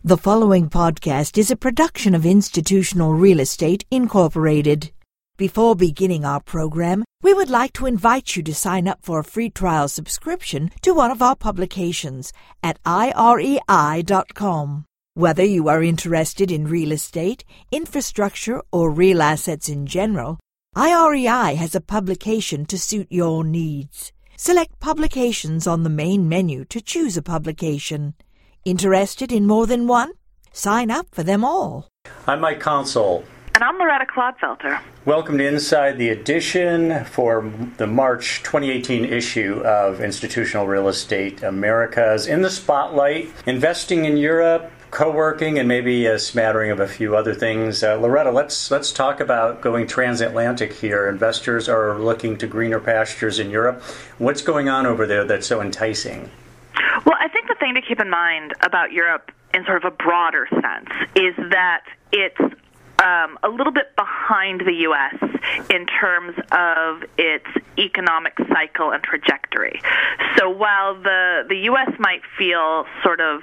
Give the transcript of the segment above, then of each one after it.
The following podcast is a production of Institutional Real Estate Incorporated. Before beginning our program, we would like to invite you to sign up for a free trial subscription to one of our publications at irei.com. Whether you are interested in real estate, infrastructure, or real assets in general, IREI has a publication to suit your needs. Select Publications on the main menu to choose a publication. Interested in more than one? Sign up for them all. I'm Mike Consol. And I'm Loretta Clodfelter. Welcome to Inside the Edition for the March 2018 issue of Institutional Real Estate Americas. In the spotlight, investing in Europe, co-working, and maybe a smattering of a few other things. Loretta, let's talk about going transatlantic here. Investors are looking to greener pastures in Europe. What's going on over there that's so enticing? Well, I think the thing to keep in mind about Europe in sort of a broader sense is that it's a little bit behind the U.S. in terms of its economic cycle and trajectory. So while the U.S. might feel sort of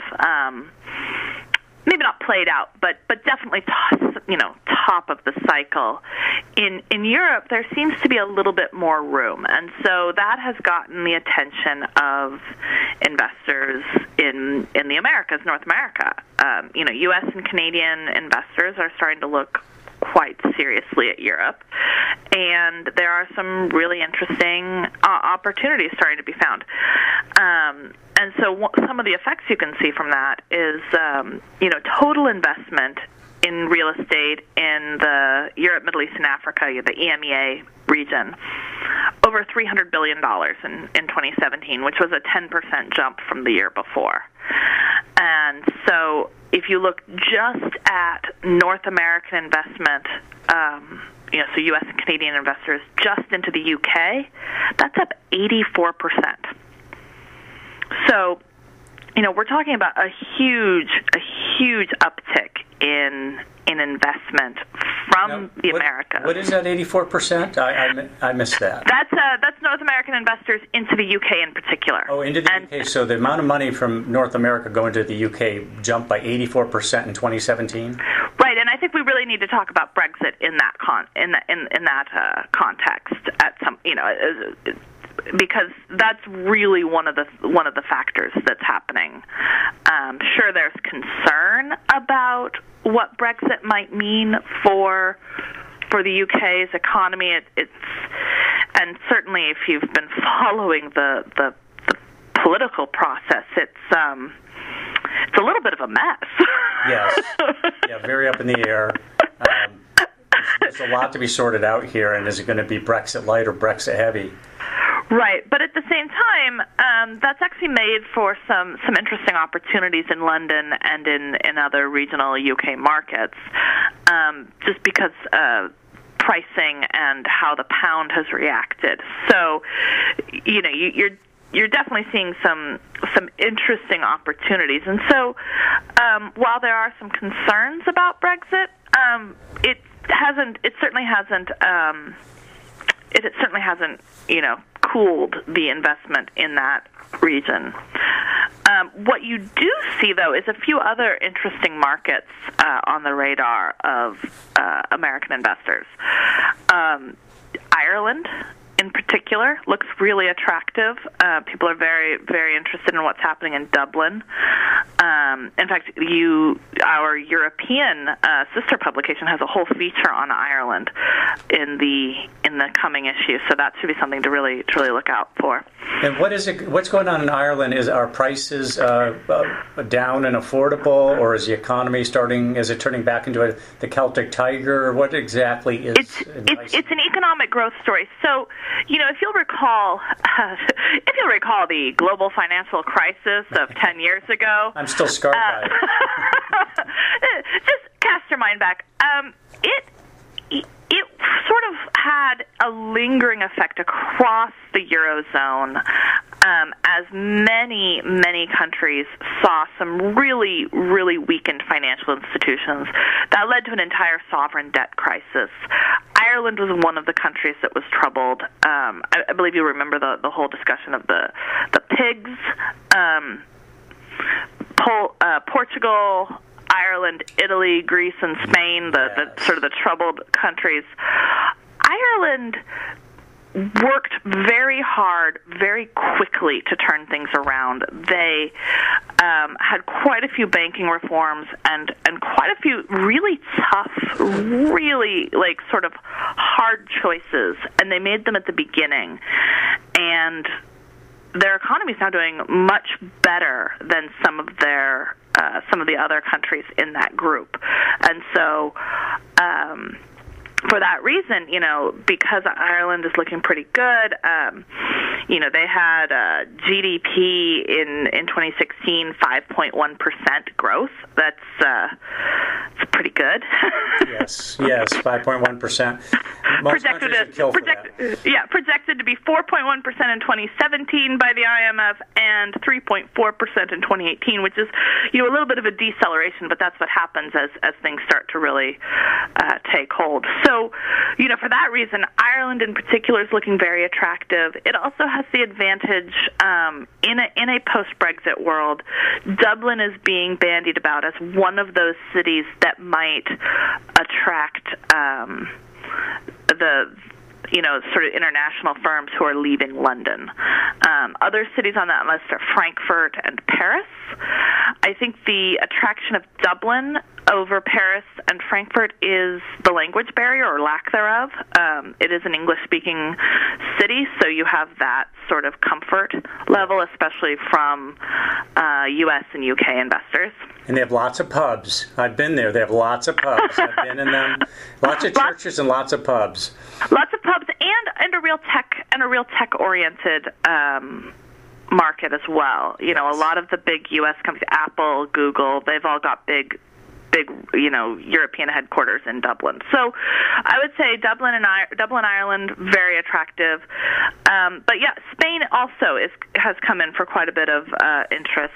maybe not played out, but definitely top of the cycle. In Europe, there seems to be a little bit more room, and so that has gotten the attention of investors in the Americas, North America. U.S. and Canadian investors are starting to look quite seriously at Europe, and there are some really interesting opportunities starting to be found. And so some of the effects you can see from that is, total investment in real estate in the Europe, Middle East, and Africa, the EMEA region, over $300 billion in 2017, which was a 10% jump from the year before. And so if you look just at North American investment, so U.S. and Canadian investors just into the U.K., that's up 84%. So, we're talking about a huge uptick in investment from the Americas. What is that 84%? I missed that. That's North American investors into the UK in particular. Oh, into the UK. So the amount of money from North America going to the UK jumped by 84% in 2017. Right, and I think we really need to talk about Brexit in that context at some because that's really one of the factors that's happening. Sure, there's concern about what Brexit might mean for the UK's economy. And certainly, if you've been following the political process, it's a little bit of a mess. Yes, yeah, very up in the air. There's a lot to be sorted out here, and is it going to be Brexit light or Brexit heavy? Right, but at the same time, that's actually made for some interesting opportunities in London and in other regional UK markets, just because pricing and how the pound has reacted. So, you're definitely seeing some interesting opportunities. And so, while there are some concerns about Brexit, it certainly hasn't cooled the investment in that region. What you do see, though, is a few other interesting markets on the radar of American investors. Ireland, in particular, looks really attractive. People are very, very interested in what's happening in Dublin. In fact, our European sister publication has a whole feature on Ireland in the coming issue, so that should be something to really look out for. And what's going on in Ireland? Are prices down and affordable, or is the economy turning back into the Celtic tiger? What exactly is it's an economic growth story. So, if you'll recall the global financial crisis of 10 years ago. I'm still scarred by it. Just cast your mind back. It sort of had a lingering effect across the Eurozone as many countries saw some really, really weakened financial institutions. That led to an entire sovereign debt crisis. Ireland was one of the countries that was troubled. I believe you remember the whole discussion of the pigs. Portugal, Ireland, Italy, Greece, and Spain, the sort of the troubled countries. Ireland worked very hard, very quickly to turn things around. They had quite a few banking reforms and quite a few really tough, really like sort of hard choices, and they made them at the beginning. And their economy is now doing much better than some of the other countries in that group. And so for that reason, because Ireland is looking pretty good, they had GDP in 2016 5.1% growth. That's pretty good. Yes, 5.1%. Projected to be 4.1% in 2017 by the IMF and 3.4% in 2018, which is a little bit of a deceleration, but that's what happens as things start to really take hold. So, for that reason, Ireland in particular is looking very attractive. It also has the advantage in a post-Brexit world. Dublin is being bandied about as one of those cities that might attract the sort of international firms who are leaving London. Other cities on that list are Frankfurt and Paris. I think the attraction of Dublin over Paris and Frankfurt is the language barrier or lack thereof. It is an English-speaking city, so you have that sort of comfort level, especially from U.S. and U.K. investors. And they have lots of pubs. I've been there. They have lots of pubs. I've been in them. Lots of churches and lots of pubs. Lots of pubs and a real tech oriented market as well. A lot of the big U.S. companies, Apple, Google, they've all got big European headquarters in Dublin. So I would say Dublin, Ireland, very attractive. But yeah, Spain also has come in for quite a bit of interest.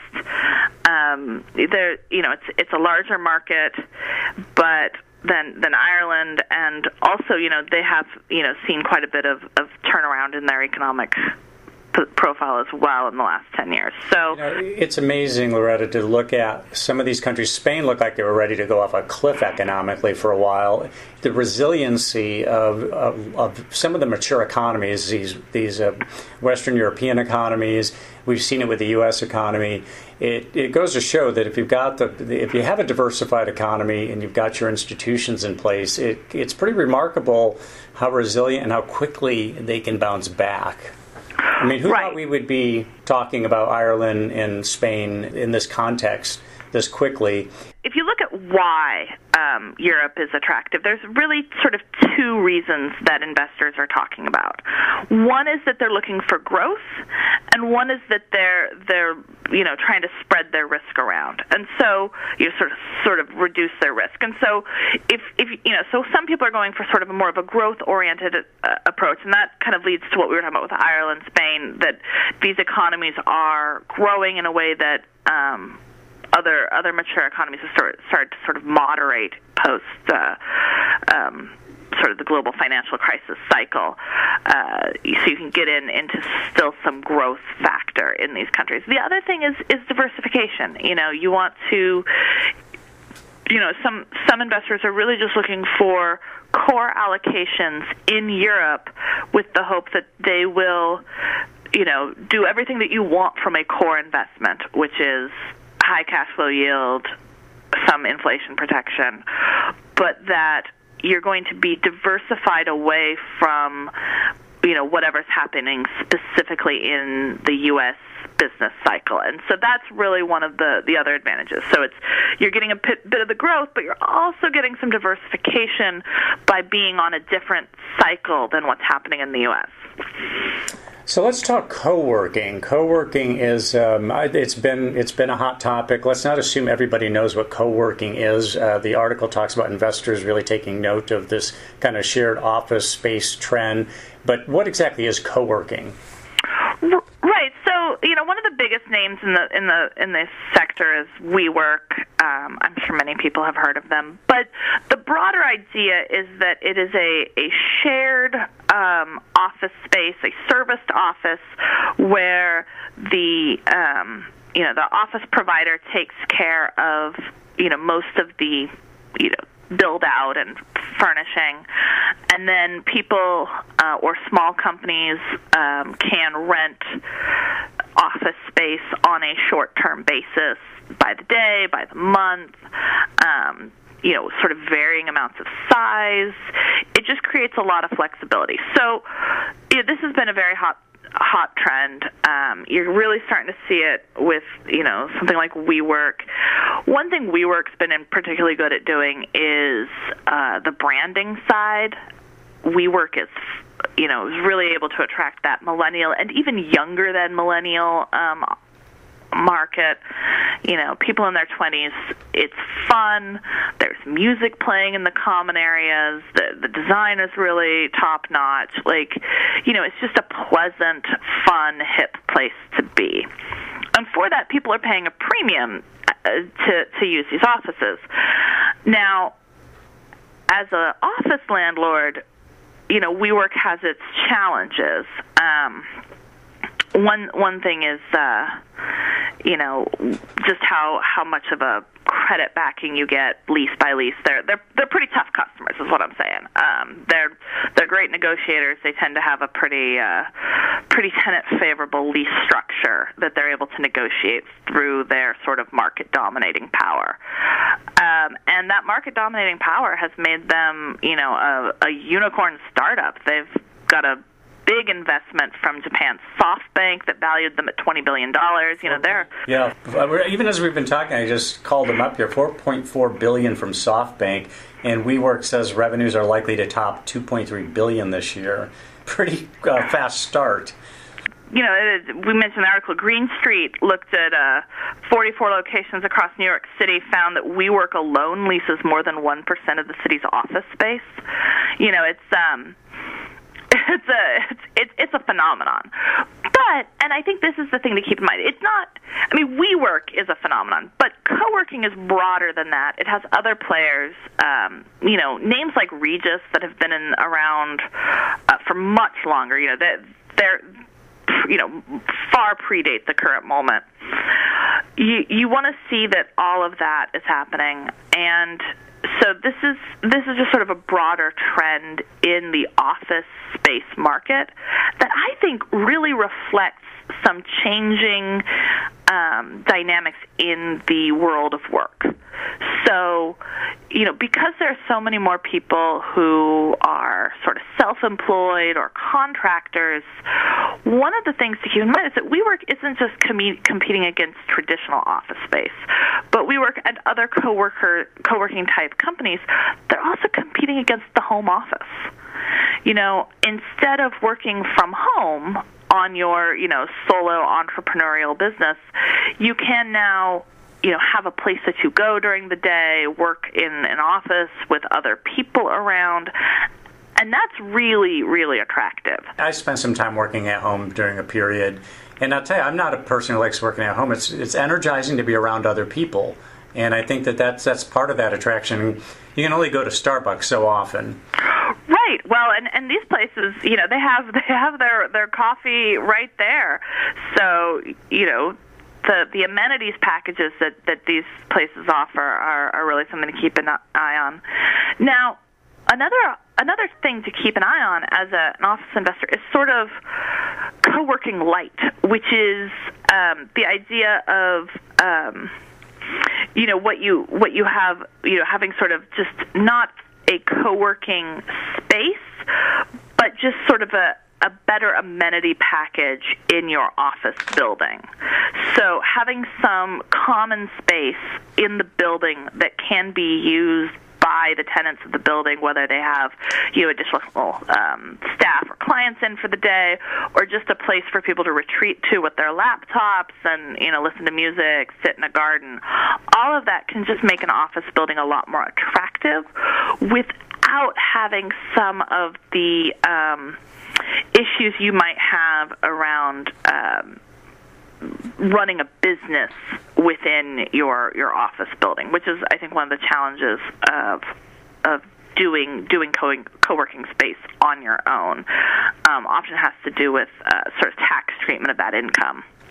It's a larger market, but than Ireland, and also they have seen quite a bit of turnaround in their economic profile as well in the last 10 years. So it's amazing, Loretta, to look at some of these countries. Spain looked like they were ready to go off a cliff economically for a while. The resiliency of some of the mature economies, these Western European economies, we've seen it with the U.S. economy. It goes to show that if you have a diversified economy and you've got your institutions in place, it's pretty remarkable how resilient and how quickly they can bounce back. I mean, who thought we would be talking about Ireland and Spain in this context this quickly? If you look at why Europe is attractive, there's really sort of two reasons that investors are talking about. One is that they're looking for growth, and one is that they're trying to spread their risk around, and so sort of reduce their risk. And so if so some people are going for sort of a more of a growth-oriented approach, and that kind of leads to what we were talking about with Ireland, Spain, that these economies are growing in a way that other mature economies have started to sort of moderate post sort of the global financial crisis cycle, so you can get into still some growth factor in these countries. The other thing is diversification. You want to, some investors are really just looking for core allocations in Europe with the hope that they will, do everything that you want from a core investment, which is high cash flow yield, some inflation protection, but that you're going to be diversified away from, whatever's happening specifically in the U.S. business cycle. And so that's really one of the other advantages. So you're getting a bit of the growth, but you're also getting some diversification by being on a different cycle than what's happening in the U.S. So let's talk co-working. Co-working is it's been a hot topic. Let's not assume everybody knows what co-working is. The article talks about investors really taking note of this kind of shared office space trend. But what exactly is co-working? Right. So one of the biggest names in this sector is WeWork. I'm sure many people have heard of them. But the broader idea is that it is a shared office space, a serviced office, where the office provider takes care of most of the, build out and furnishing. And then people or small companies can rent office space on a short-term basis by the day, by the month, sort of varying amounts of size. It just creates a lot of flexibility. So this has been a very hot trend. You're really starting to see it with, something like WeWork. One thing WeWork's been particularly good at doing is the branding side. WeWork is, is really able to attract that millennial and even younger than millennial market. People in their 20s. It's fun. There's music playing in the common areas. The design is really top notch. It's just a pleasant, fun, hip place to be. And for that, people are paying a premium to use these offices. Now, as an office landlord, WeWork has its challenges. One thing is, just how much of a credit backing you get lease by lease. They're pretty tough customers, is what I'm saying. They're great negotiators. They tend to have a pretty tenant favorable lease structure that they're able to negotiate through their sort of market dominating power. And that market dominating power has made them, a unicorn startup. They've got a big investment from Japan's SoftBank that valued them at $20 billion. Yeah. Even as we've been talking, I just called them up here, $4.4 billion from SoftBank, and WeWork says revenues are likely to top $2.3 billion this year. Pretty fast start. We mentioned the article, Green Street looked at 44 locations across New York City, found that WeWork alone leases more than 1% of the city's office space. It's a phenomenon. But, and I think this is the thing to keep in mind, WeWork is a phenomenon, but co-working is broader than that. It has other players, names like Regus that have been around for much longer. They're far predate the current moment. You want to see that all of that is happening, and so this is just sort of a broader trend in the office space market that I think really reflects some changing dynamics in the world of work. So, because there are so many more people who are sort of self-employed or contractors, one of the things to keep in mind is that WeWork isn't just competing against traditional office space, but WeWork and other co-working type companies, they're also competing against the home office. Instead of working from home on your, solo entrepreneurial business, you can now have a place that you go during the day, work in an office with other people around, and that's really, really attractive. I spent some time working at home during a period, and I'll tell you, I'm not a person who likes working at home. It's energizing to be around other people, and I think that's part of that attraction. You can only go to Starbucks so often. Right. Well, and these places, they have their coffee right there, so the amenities packages that these places offer are really something to keep an eye on. Now, another thing to keep an eye on as an office investor is sort of co-working light, which is the idea of what you have, having sort of just not a co-working space, but just sort of a better amenity package in your office building. So having some common space in the building that can be used by the tenants of the building, whether they have additional staff or clients in for the day, or just a place for people to retreat to with their laptops and listen to music, sit in a garden. All of that can just make an office building a lot more attractive without having some of the issues you might have around running a business within your office building, which is, I think, one of the challenges of doing co-working space on your own. Often has to do with sort of tax treatment of that income.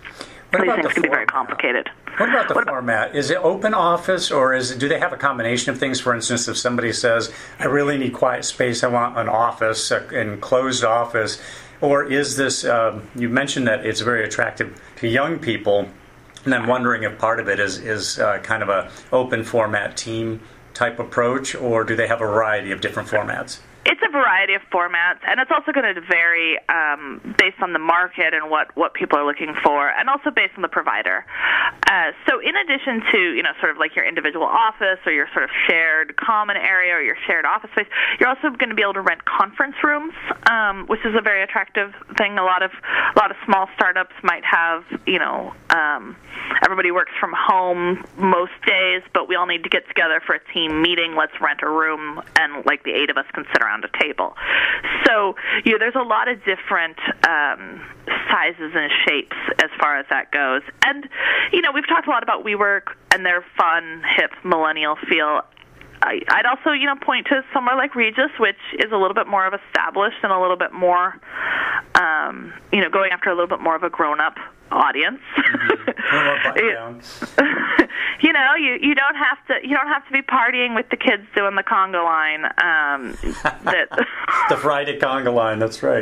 What These about things the can be very format? complicated. What about the format? Is it open office, or do they have a combination of things? For instance, if somebody says, I really need quiet space, I want an office, an enclosed office, or is this, you mentioned that it's very attractive to young people, and I'm wondering if part of it is kind of a open format team type approach, or do they have a variety of different formats? It's a variety of formats, and it's also going to vary based on the market and what people are looking for, and also based on the provider. So in addition to, sort of like your individual office or your sort of shared common area or your shared office space, you're also going to be able to rent conference rooms, which is a very attractive thing. A lot of small startups might have, everybody works from home most days, but we all need to get together for a team meeting. Let's rent a room, and like the 8 of us can sit around a table. So there's a lot of different sizes and shapes as far as that goes. And we've talked a lot about WeWork and their fun, hip, millennial feel. I'd also point to somewhere like Regus, which is a little bit more of established and a little bit more going after a little bit more of a grown-up audience. You don't have to be partying with the kids doing the conga line. The Friday conga line. That's right.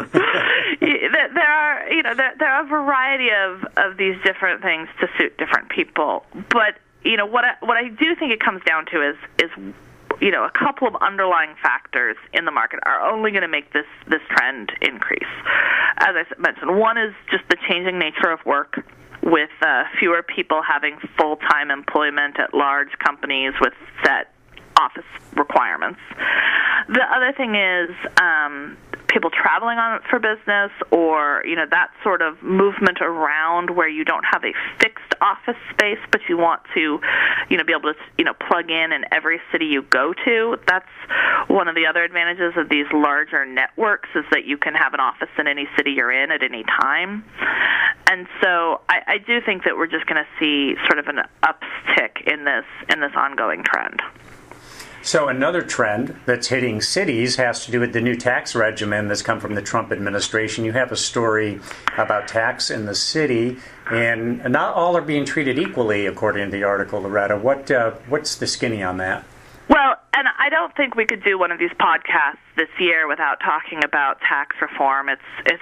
There are a variety of these different things to suit different people, but what I do think it comes down to is a couple of underlying factors in the market are only going to make this trend increase. As I mentioned, one is just the changing nature of work, with fewer people having full-time employment at large companies with set office requirements. The other thing is people traveling on for business, or that sort of movement around where you don't have a fixed office space, but you want to be able to plug in every city you go to. That's one of the other advantages of these larger networks, is that you can have an office in any city you're in at any time. And so I do think that we're just going to see sort of an uptick in this ongoing trend. So another trend that's hitting cities has to do with the new tax regimen that's come from the Trump administration. You have a story about tax in the city, and not all are being treated equally, according to the article, Loretta. What's the skinny on that? Well, and I don't think we could do one of these podcasts this year without talking about tax reform. It's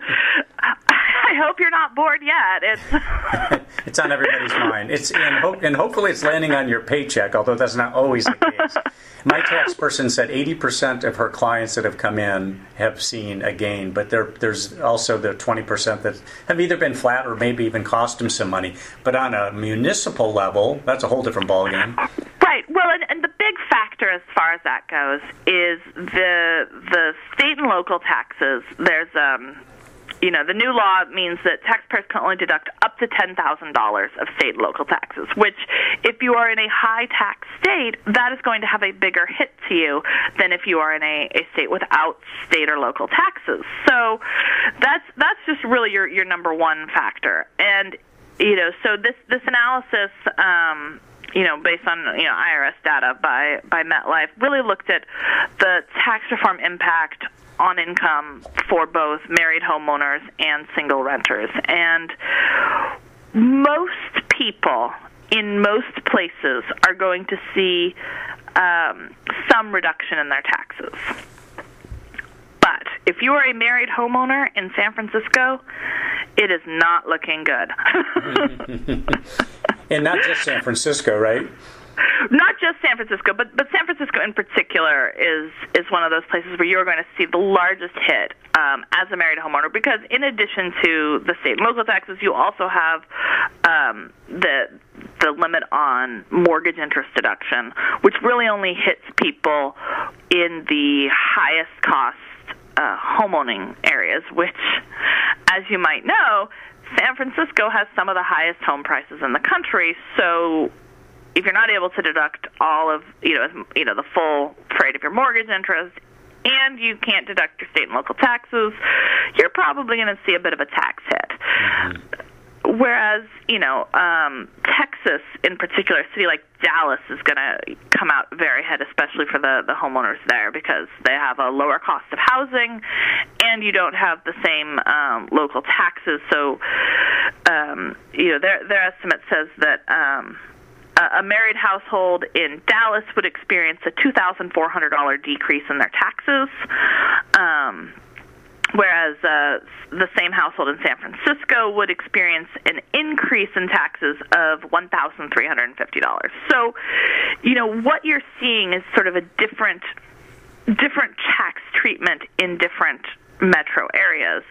I hope you're not bored yet. It's on everybody's mind. And hopefully it's landing on your paycheck, although that's not always the case. My tax person said 80% of her clients that have come in have seen a gain, but there's also the 20% that have either been flat or maybe even cost them some money. But on a municipal level, that's a whole different ballgame. Right. Well, and the big factor as far as that goes is the state and local taxes. There's the new law means that taxpayers can only deduct up to $10,000 of state and local taxes, which if you are in a high-tax state, that is going to have a bigger hit to you than if you are in a state without state or local taxes. So that's just really your number one factor. And, so this analysis, based on IRS data by MetLife, really looked at the tax reform impact on income for both married homeowners and single renters. And most people in most places are going to see some reduction in their taxes. But if you are a married homeowner in San Francisco, it is not looking good. And not just San Francisco, right? Not just San Francisco, but San Francisco in particular is one of those places where you're going to see the largest hit as a married homeowner, because in addition to the state and local taxes, you also have the limit on mortgage interest deduction, which really only hits people in the highest cost homeowning areas, which, as you might know, San Francisco has some of the highest home prices in the country. So if you're not able to deduct all of the full rate of your mortgage interest, and you can't deduct your state and local taxes, you're probably going to see a bit of a tax hit. Mm-hmm. Whereas, Texas in particular, a city like Dallas is going to come out very ahead, especially for the homeowners there, because they have a lower cost of housing, and you don't have the same local taxes. So, their estimate says that a married household in Dallas would experience a $2,400 decrease in their taxes, whereas the same household in San Francisco would experience an increase in taxes of $1,350. So, what you're seeing is sort of a different tax treatment in different metro areas.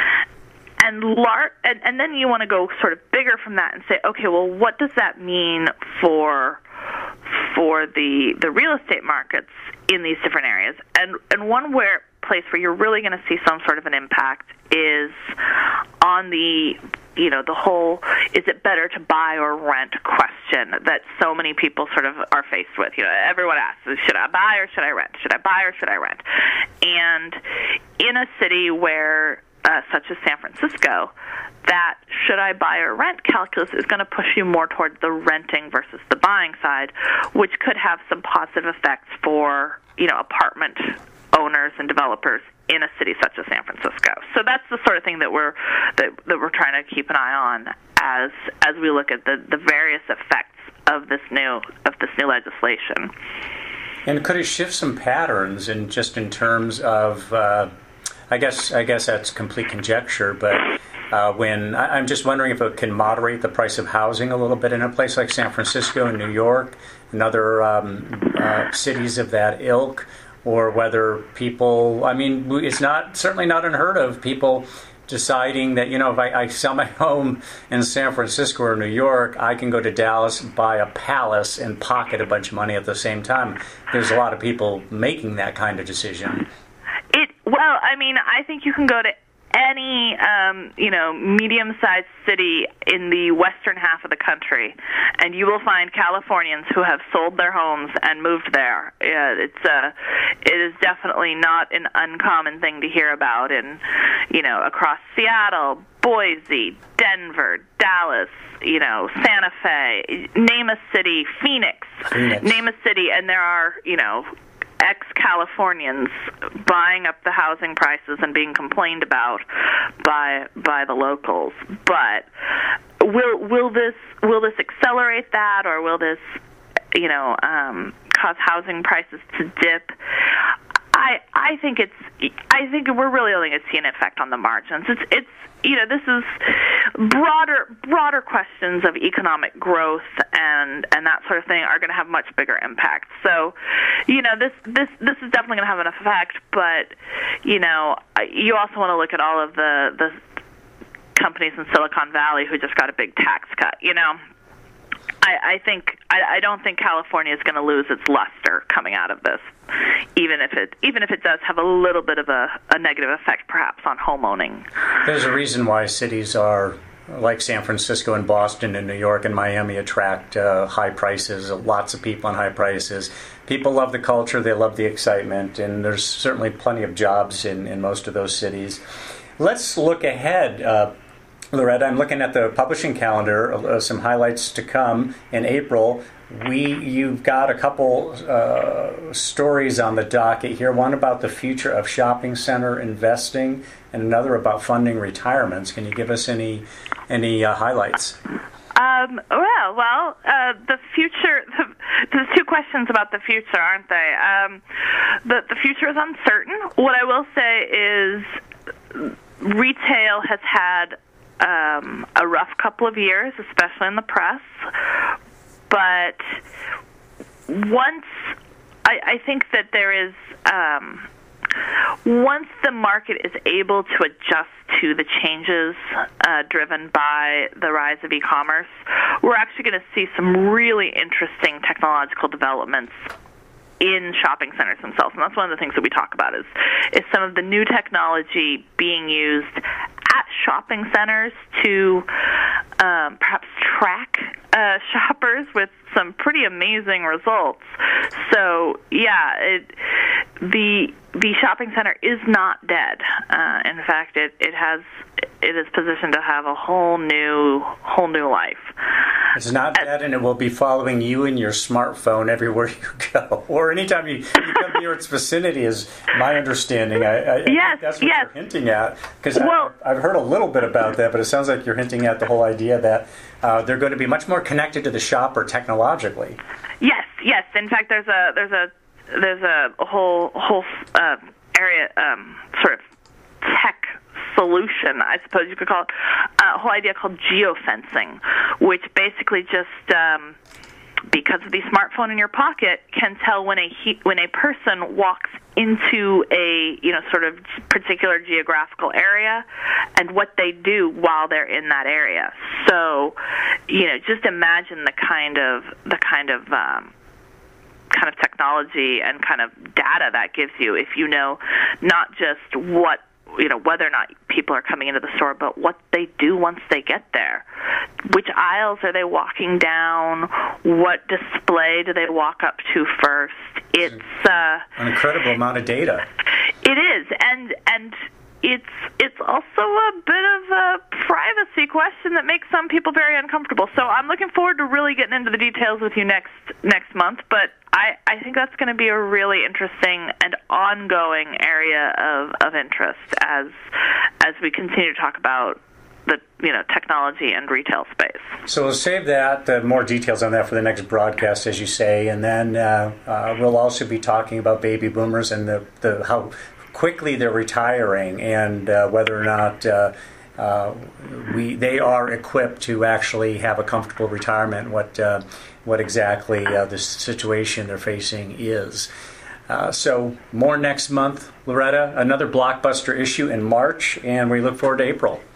And then you want to go sort of bigger from that and say, okay, well, what does that mean for the real estate markets in these different areas? And one place where you're really going to see some sort of an impact is on the whole, is it better to buy or rent question that so many people sort of are faced with. Everyone asks, should I buy or should I rent? Should I buy or should I rent? And in a city where such as San Francisco, that should I buy or rent calculus is going to push you more towards the renting versus the buying side, which could have some positive effects for, apartment owners and developers in a city such as San Francisco. So that's the sort of thing that we're trying to keep an eye on as we look at the various effects of this new legislation. And could it shift some patterns in terms of I guess that's complete conjecture, but when I'm just wondering if it can moderate the price of housing a little bit in a place like San Francisco and New York and other cities of that ilk, or whether people, it's certainly not unheard of, people deciding that, if I sell my home in San Francisco or New York, I can go to Dallas, buy a palace, and pocket a bunch of money at the same time. There's a lot of people making that kind of decision. I think you can go to any, medium-sized city in the western half of the country, and you will find Californians who have sold their homes and moved there. It is definitely not an uncommon thing to hear about across Seattle, Boise, Denver, Dallas, Santa Fe, name a city, Phoenix. Name a city, and there are, ex-Californians buying up the housing prices and being complained about by the locals. But will this accelerate that, or will this cause housing prices to dip? I think we're really only going to see an effect on the margins. It's this is broader questions of economic growth and that sort of thing are going to have much bigger impact. So, this is definitely going to have an effect, but you also want to look at all of the companies in Silicon Valley who just got a big tax cut. I don't think California is going to lose its luster coming out of this, even if it does have a little bit of a negative effect, perhaps, on homeowning. There's a reason why cities are like San Francisco and Boston and New York and Miami attract high prices, lots of people and high prices. People love the culture, they love the excitement, and there's certainly plenty of jobs in most of those cities. Let's look ahead. Loretta, I'm looking at the publishing calendar, some highlights to come in April. You've got a couple stories on the docket here, one about the future of shopping center investing and another about funding retirements. Can you give us any highlights? The future, there's two questions about the future, aren't they? The future is uncertain. What I will say is retail has had a rough couple of years, especially in the press. But I think that there is, once the market is able to adjust to the changes driven by the rise of e-commerce, we're actually going to see some really interesting technological developments in shopping centers themselves. And that's one of the things that we talk about is some of the new technology being used at shopping centers to perhaps track shoppers with some pretty amazing results. So, yeah, the the shopping center is not dead. In fact, it is positioned to have a whole new life. It's not dead, and it will be following you and your smartphone everywhere you go, or anytime you come near its vicinity. Is my understanding. I think that's what you're hinting at, because I've heard a little bit about that, but it sounds like you're hinting at the whole idea that they're going to be much more connected to the shopper technologically. Yes. In fact, there's a whole area, sort of tech solution, I suppose you could call it, a whole idea called geofencing, which basically just, because of the smartphone in your pocket, can tell when a person walks into a sort of particular geographical area and what they do while they're in that area. So, just imagine the kind of technology and kind of data that gives you if you know not just whether or not people are coming into the store, but what they do once they get there. Which aisles are they walking down? What display do they walk up to first? It's an incredible amount of data. It is, and it's also a bit of a privacy question that makes some people very uncomfortable. So I'm looking forward to really getting into the details with you next month, but I think that's going to be a really interesting and ongoing area of interest as we continue to talk about the technology and retail space. So we'll save that, more details on that for the next broadcast, as you say, and then we'll also be talking about baby boomers and the how quickly they're retiring, and whether or not they are equipped to actually have a comfortable retirement. What exactly the situation they're facing is. So more next month, Loretta. Another blockbuster issue in March, and we look forward to April.